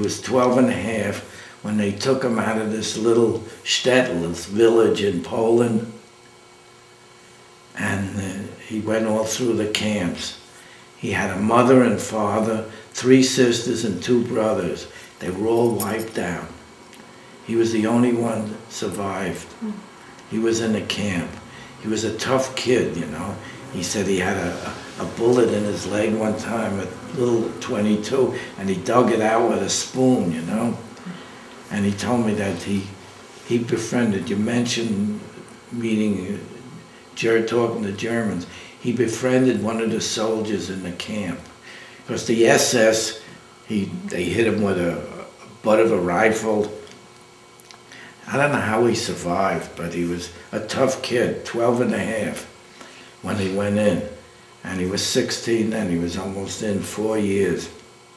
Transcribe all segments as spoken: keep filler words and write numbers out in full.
was twelve and a half when they took him out of this little shtetl, this village in Poland. And uh, he went all through the camps. He had a mother and father, three sisters and two brothers. They were all wiped out. He was the only one that survived. He was in a camp. He was a tough kid, you know. He said he had a, a bullet in his leg one time, a little twenty-two, and he dug it out with a spoon, you know. And he told me that he he befriended, you mentioned meeting, uh, talking to Germans. He befriended one of the soldiers in the camp. Because the S S, he, they hit him with a, a butt of a rifle. I don't know how he survived, but he was a tough kid, twelve and a half when he went in. And he was sixteen then, he was almost in four years.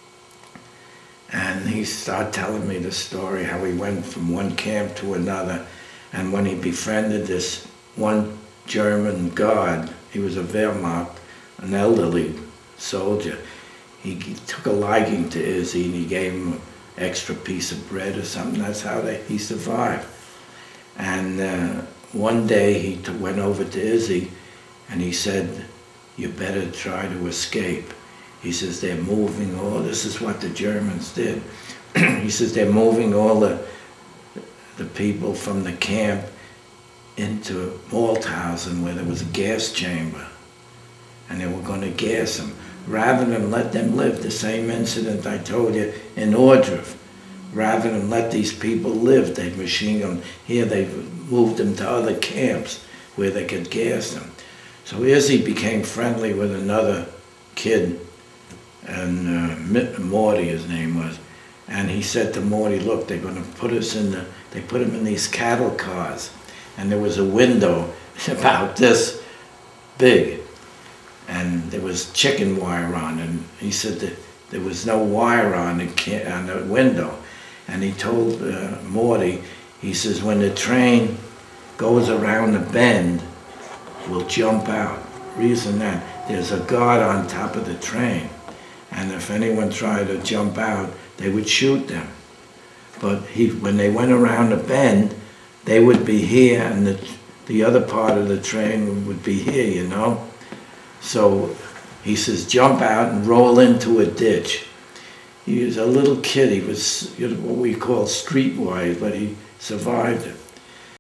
And he started telling me the story, how he went from one camp to another. And when he befriended this one German guard, he was a Wehrmacht, an elderly soldier. He, he took a liking to Izzy and he gave him an extra piece of bread or something. That's how they, he survived. And uh, one day he t went over to Izzy and he said, you better try to escape. He says, they're moving all, this is what the Germans did. He says, they're moving all the, the people from the camp into Malthausen where there was a gas chamber. And they were going to gas them. Rather than let them live, the same incident I told you in Ohrdruf. Rather than let these people live, they machine them. Here they moved them to other camps where they could gas them. So Izzy became friendly with another kid, and uh, Morty, his name was. And he said to Morty, look, they're going to put us in the, they put him in these cattle cars. And there was a window about this big. And there was chicken wire on, and he said that there was no wire on the, on the window. And he told uh, Morty, he says, when the train goes around the bend, we'll jump out. Reason that there's a guard on top of the train, and if anyone tried to jump out, they would shoot them. But he, when they went around the bend, they would be here, and the, the other part of the train would be here, you know? So he says, jump out and roll into a ditch. He was a little kid. He was, you know, what we call streetwise, but he survived it.